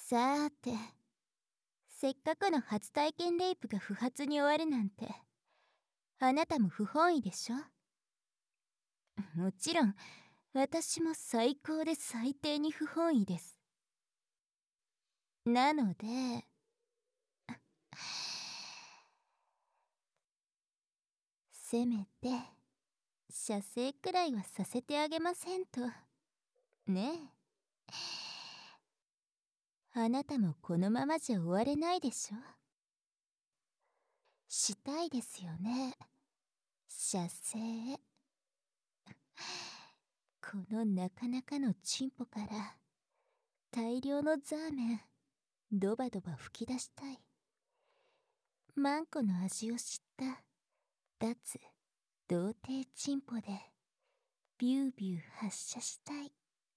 さーて、せっかくの初体験レイプが不発に終わるなんて、あなたも不本意でしょ。もちろん私も最高で最低に不本意です。なのでせめて射精くらいはさせてあげませんとねえ。あなたもこのままじゃ終われないでしょ。したいですよね、射精。このなかなかのチンポから大量のザーメンドバドバ吹き出したい。マンコの味を知った脱童貞チンポでビュービュー発射したい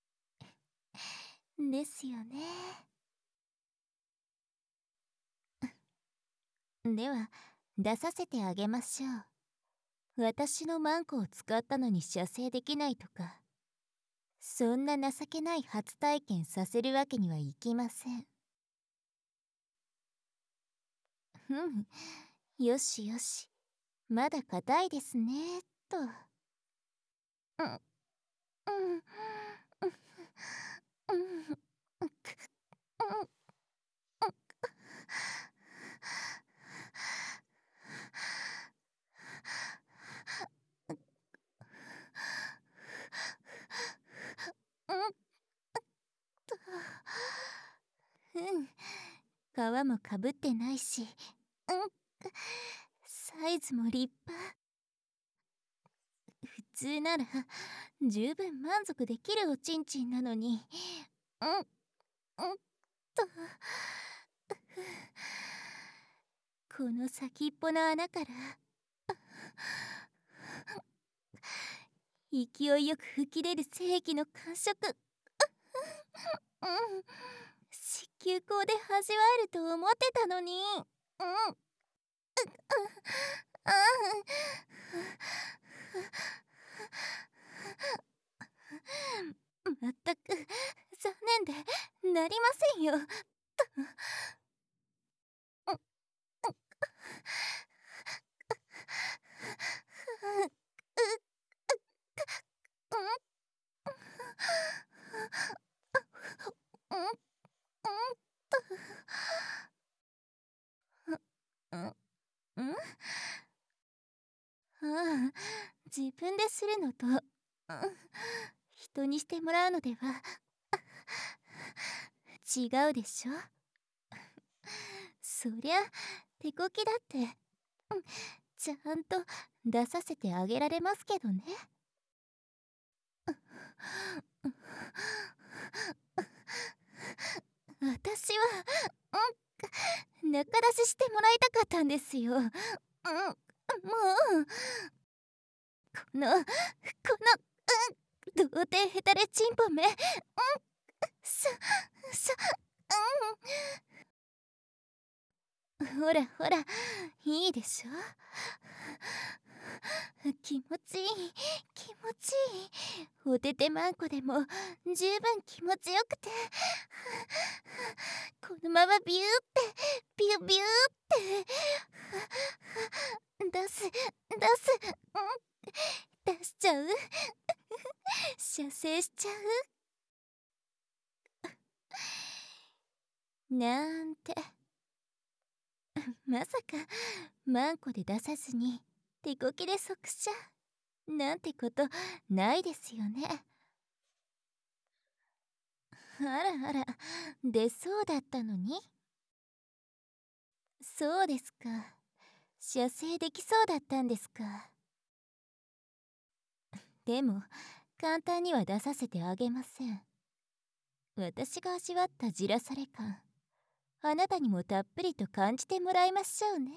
ですよね。では出させてあげましょう。私のマンコを使ったのに射精できないとか、そんな情けない初体験させるわけにはいきません。よしよし、まだ硬いですねと。皮もかぶってないし、サイズも立派。普通なら十分満足できるおちんちんなのに、とこの先っぽの穴から勢いよく吹き出る精液の感触、子宮口で味わえると思ってたのに、まったく残念でなりませんよ。自分でするのと、人にしてもらうのでは違うでしょ。そりゃ手こきだって、ちゃんと出させてあげられますけどね。私は中出ししてもらいたかったんですよ。もうこの童貞ヘタレチンポめ、ほらほら、いいでしょ。気持ちいい気持ちいい。おててまんこでも十分気持ちよくて、このままビューってビュビューって出す出しちゃう射精しちゃうなんて。まさかマンコで出さずに手こきで即射なんてことないですよね。あらあら、出そうだったのに。そうですか、射精できそうだったんですか。でも簡単には出させてあげません。私が味わったじらされ感、あなたにもたっぷりと感じてもらいましょうね。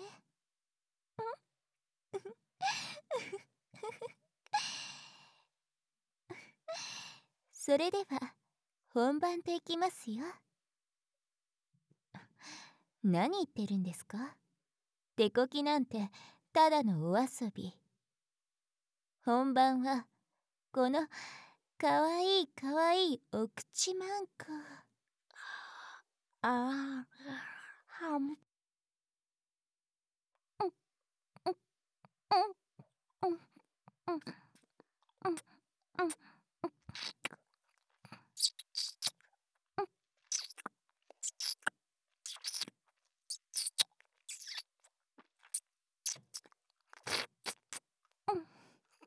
それでは本番といきますよ。何言ってるんですか。手こきなんてただのお遊び。本番はこのかわいいかわいいお口マンコ。 ああ、はむ、うん、うん、うん、うん、うん、うん、うん、うん。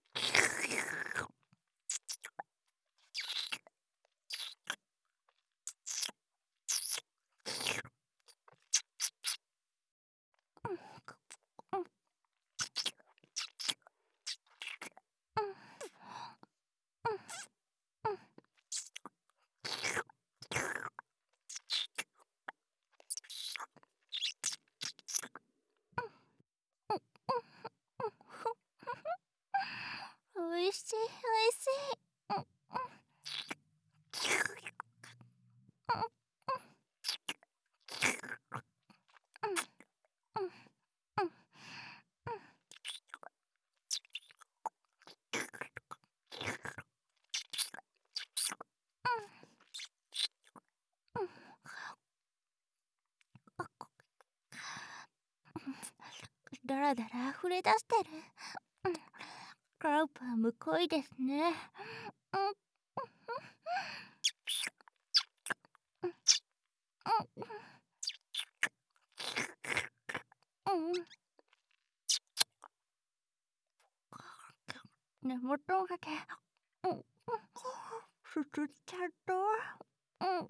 おいしい、おいしい。うん、うん、うん。だらだら溢れ出してる。うん。クラウパーむこいですね。うん、うん、うん。根元がで、うん、すすっちゃった。うん。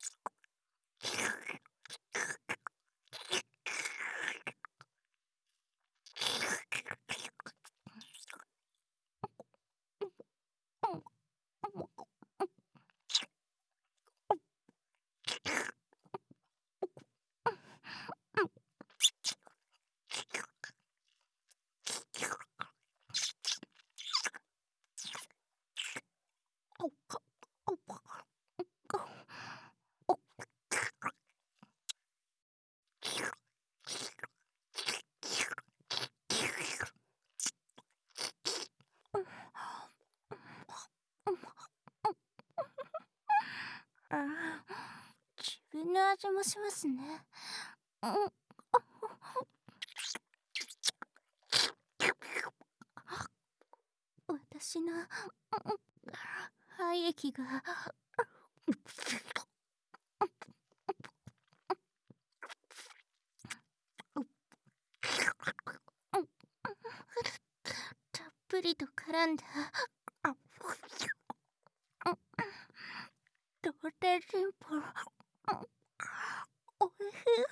ああ、自分の味もしますね。うん。私の、肺液が、たっぷりと絡んだ、とてシンプル。おいしい。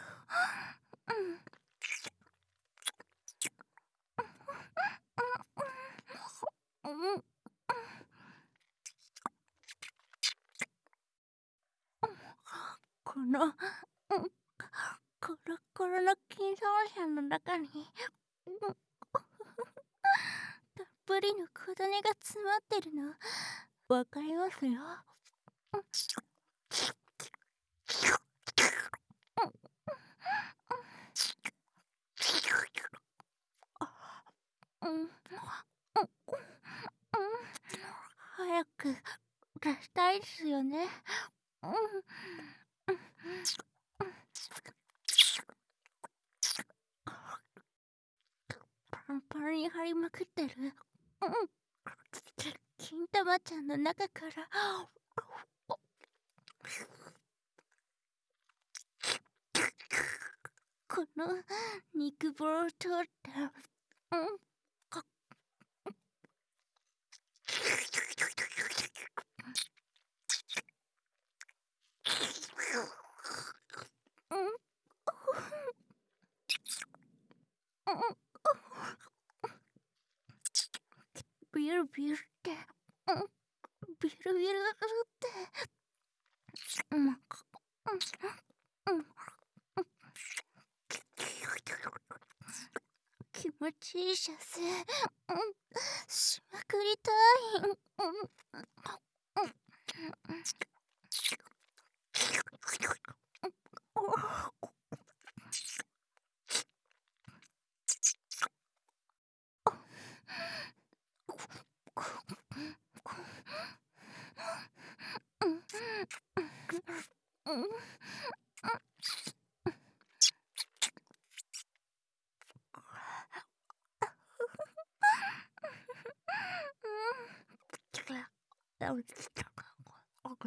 うん、うん。この、コロコロの金三者の中に、たっぷりの小種が詰まってるの、わかりますよ。うん、うん、うん。早く出したいですよね。うん、パンパンに張りまくってる。うん。金玉ちゃんの中から、この肉棒を通って、うん、うん、うん、ビルビルって、うん、ビルビルって、うん、うん、うん、気持ちいい射精、うん、しまくりたい。うん、うん、うん、うん、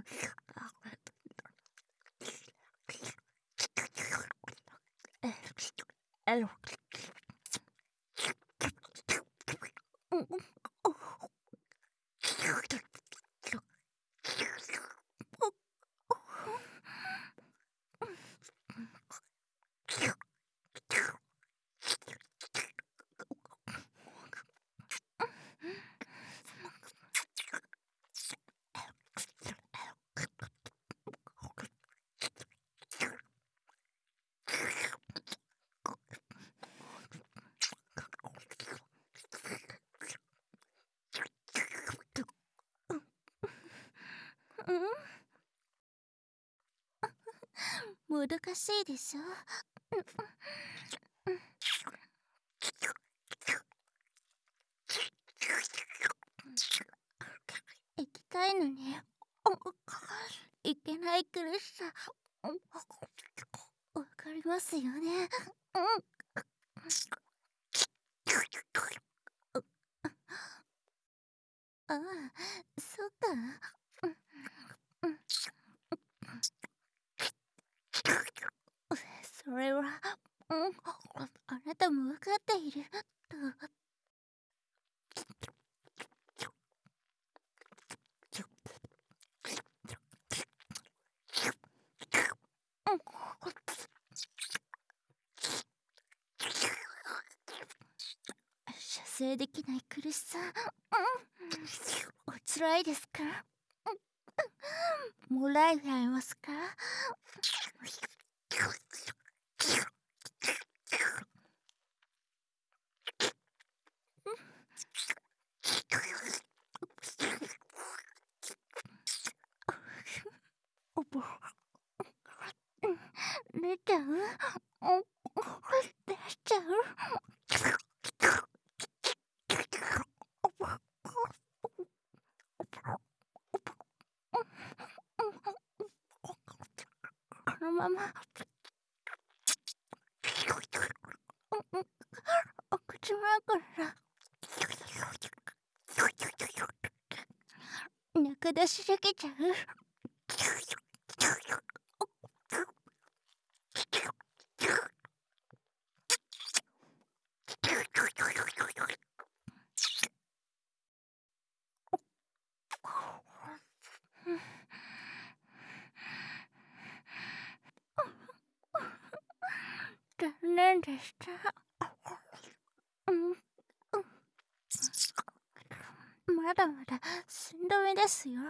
もどかしいでしょ。行きたいのに行けない苦しさわかりますよね。ああ、そっか。それは、あなたも分かっていると。射精できない苦しさ、おつらいですか？もらい合いますか？出ちゃう？出しちゃう？このままお口枕中出しできちゃう？残念でした。まだまだ寸止めですよ。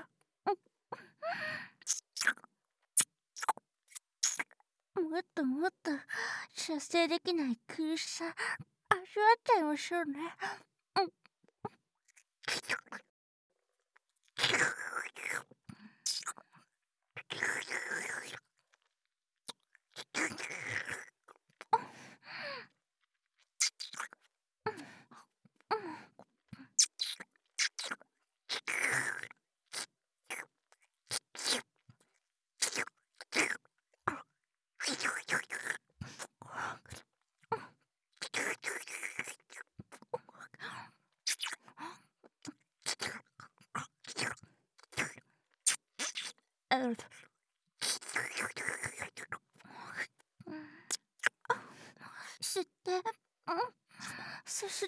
もっともっと射精できない苦しさ味わっちゃいましょうね。吸って、そして、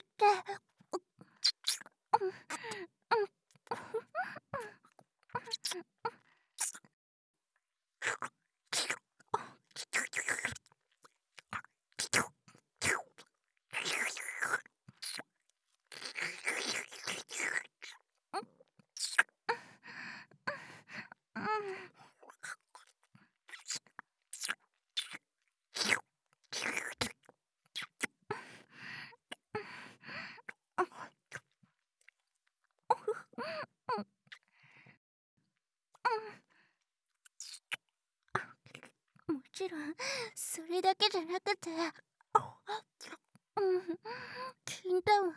もちろんそれだけじゃなくて、金玉、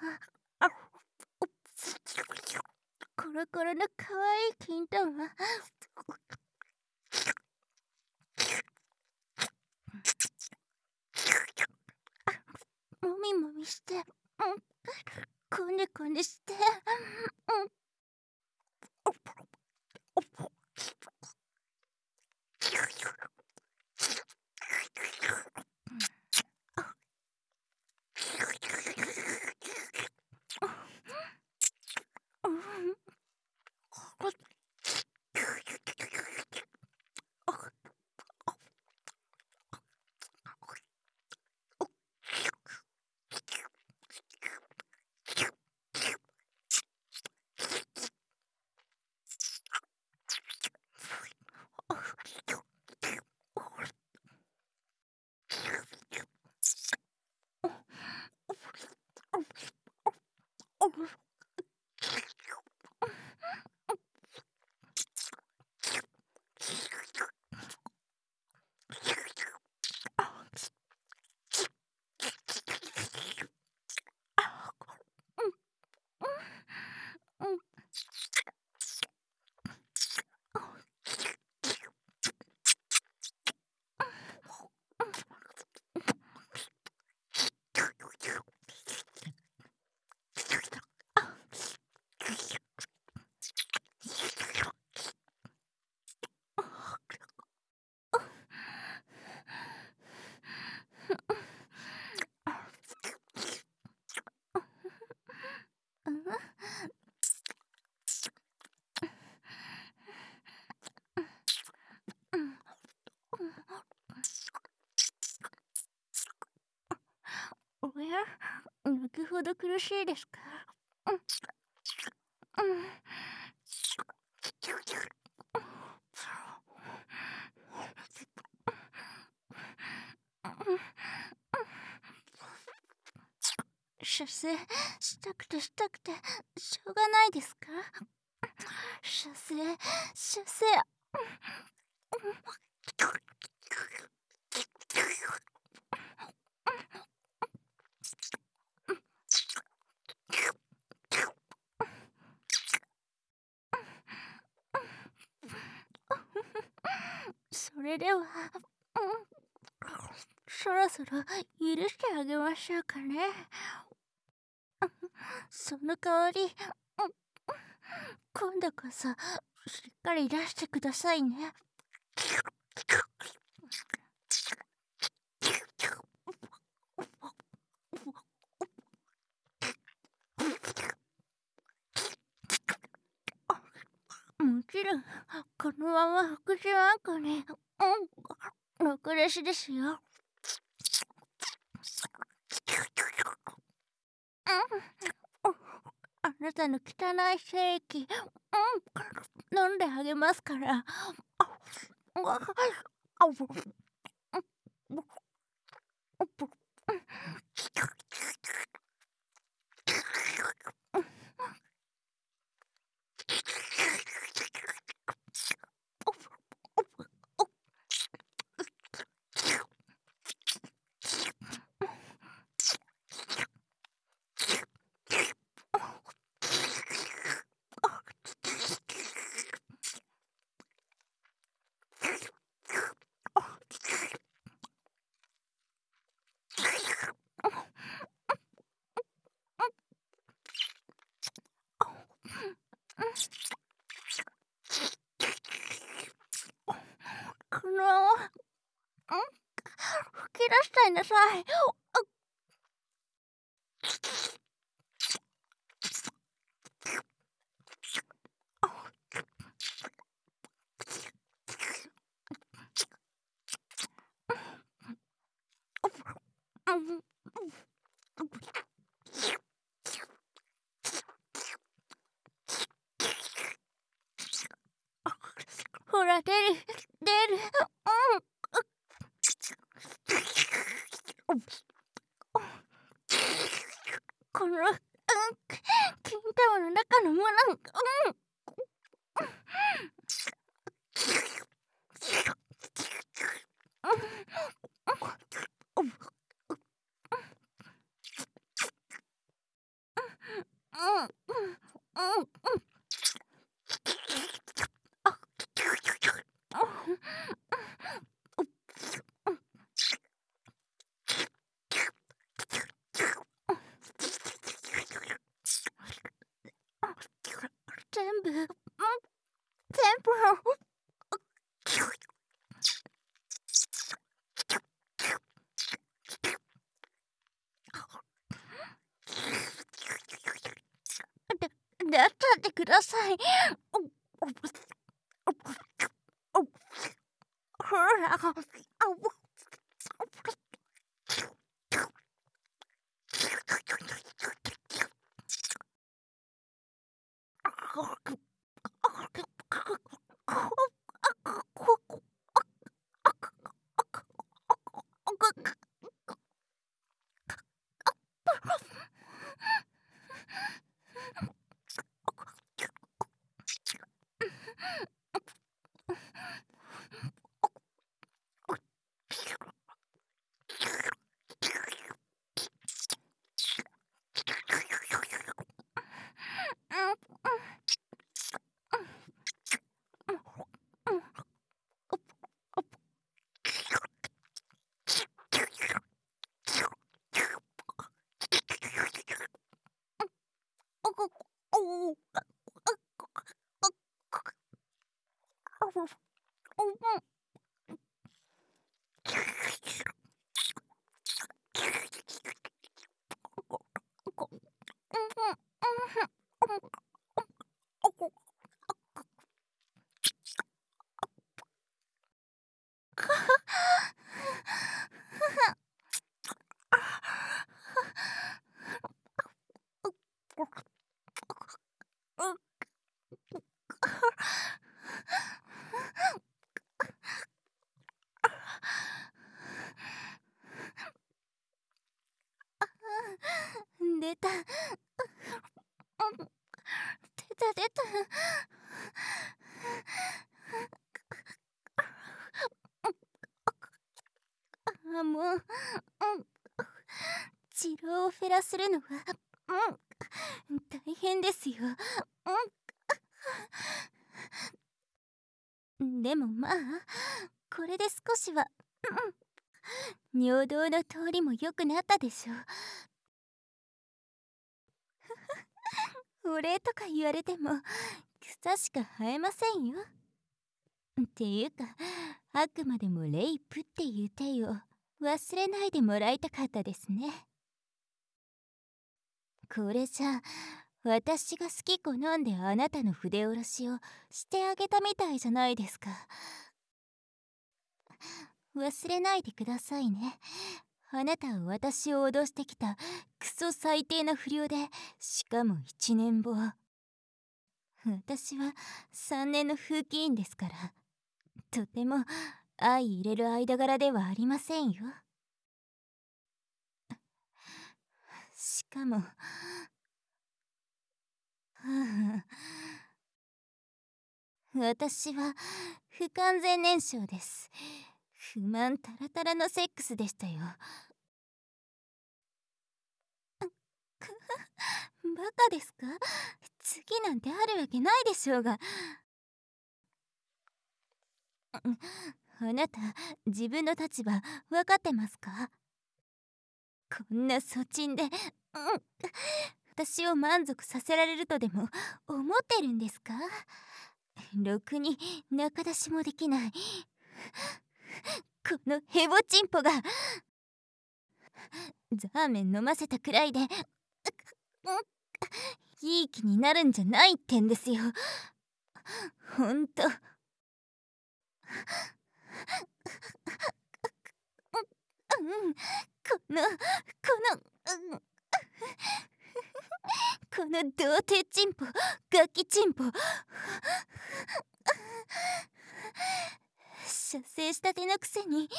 コロコロのかわいい金玉、もみもみして、こねこねして、 泣くほど苦しいですか？出世したくてしょうがないですか？出世それでは、そろそろ許してあげましょうかね。その代わり、今度こそしっかり出してくださいね。もちろんこのまま福祉あんこにろくでしですよ。あなたの汚い精液飲んであげますから。このまま吹き出しちゃいなさい。ほら出る。この金玉の中のもの全部出しちゃってください。ほらもう、治療を減らするのは大変ですよ。でもまあこれで少しは尿道の通りも良くなったでしょう。お礼とか言われても草しか生えませんよ。っていうかあくまでもレイプっていう体を忘れないでもらいたかったですね。これじゃ私が好き好んであなたの筆下ろしをしてあげたみたいじゃないですか。忘れないでくださいね。あなたは私を脅してきたクソ最低な不良で、しかも1年後。私は3年の風紀委員ですから、とても相入れる間柄ではありませんよ。しかも私は不完全燃焼です。不満タラタラのセックスでしたよ。バカですか？次なんてあるわけないでしょうが。あなた自分の立場分かってますか？こんな粗沈で、私を満足させられるとでも思ってるんですか？ろくに仲出しもできないこのヘボチンポがザーメン飲ませたくらいでいい気になるんじゃないってんですよ。ほんとこの童貞チンポガキチンポ射精したてのくせに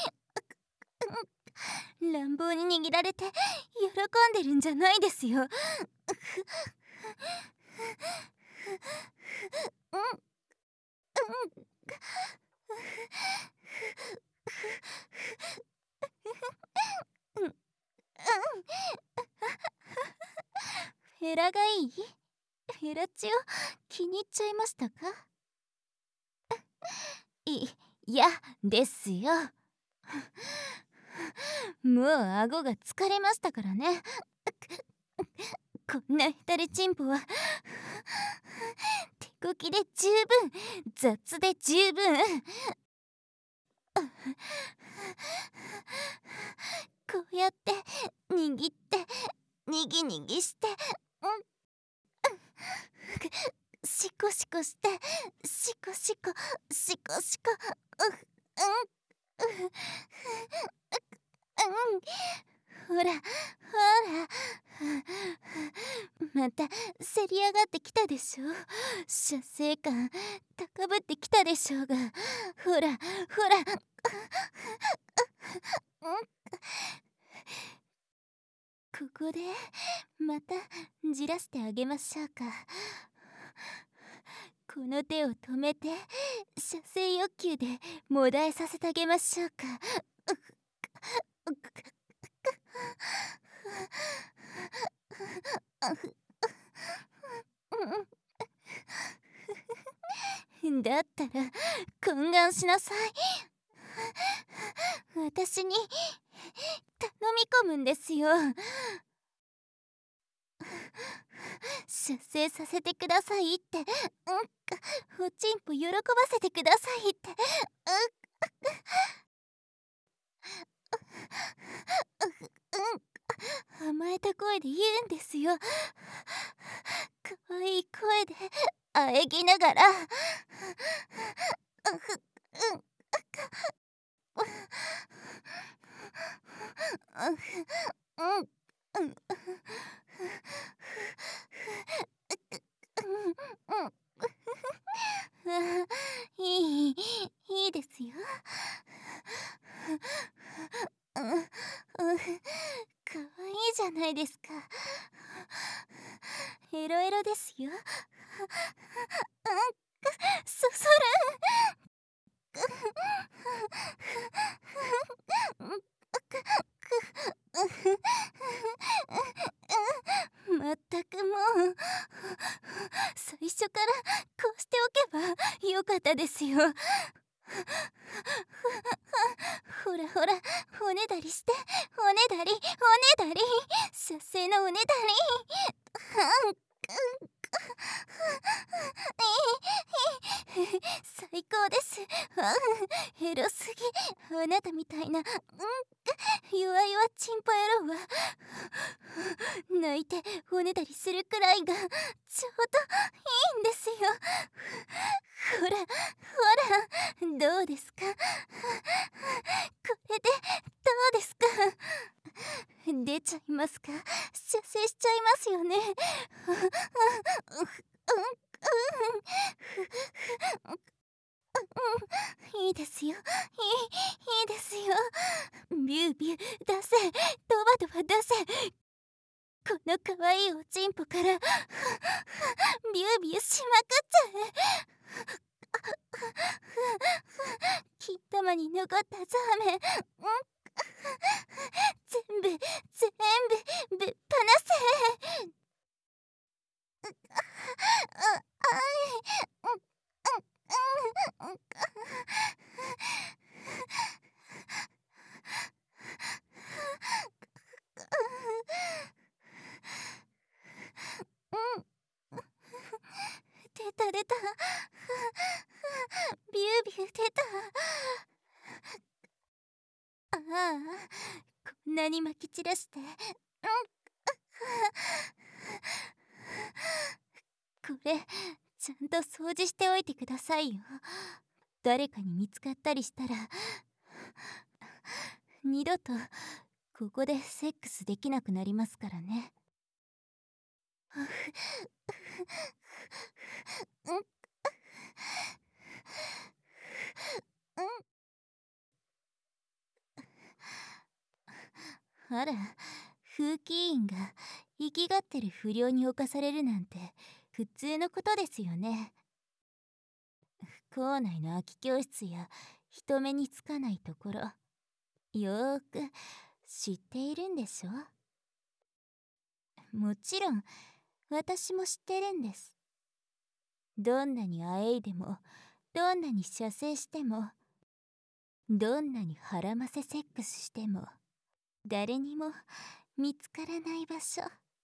乱暴に握られて喜んでるんじゃないですよ。フェラがいい？フェラチオ気に入っちゃいましたか？いやですよ。もう顎が疲れましたからね。こんなヘタレチンポは手こきで十分、雑で十分。こうやって握ってにぎにぎしてシコシコしてシコシコシコシコほらほらまたせり上がってきたでしょ。射精感高ぶってきたでしょうが、ほらほらここでまたじらしてあげましょうか。この手を止めて射精欲求でもだえさせてあげましょうか。だったら懇願しなさい。私に頼み込むんですよ。出征させてくださいって、おちんぽ喜ばせてくださいって、甘えた声で言うんですよ。かわいい声で喘ぎながら。いいですよ。かわいいじゃないですか。エロエロですよ。そらよ。ほらほら、おねだりして、おねだり、おねだり、射精のおねだり。最高です。エロすぎ。あなたみたいな弱々チンポ野郎は泣いておねだりするくらいがちょうどいいんですよ。ほらほら、どうですか。これでどうですか。出ちゃいますか。射精しちゃいますよね。いいですよ、いいですよ。ビュービュー出せ、ドバドバ出せ。この可愛いおちんぽからビュービューしまくっちゃえ。金玉に残ったザーメン、全部ぶっ放せ。出た出た、ビュービュー出た。ああ、こんなにまき散らして、これちゃんと掃除しておいてくださいよ。誰かに見つかったりしたら二度とここでセックスできなくなりますからね。あら、風紀委員が生きがってる不良に侵されるなんて普通のことですよね。校内の空き教室や人目につかないところ、よーく知っているんでしょ。もちろん私も知ってるんです。どんなにあえいでも、どんなに射精しても、どんなに腹ませセックスしても、誰にも見つからない場所。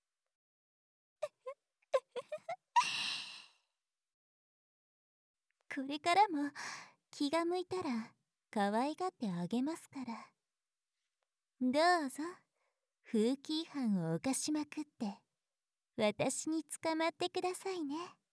これからも気が向いたら可愛がってあげますから。どうぞ風紀違反を犯しまくって私に捕まってくださいね。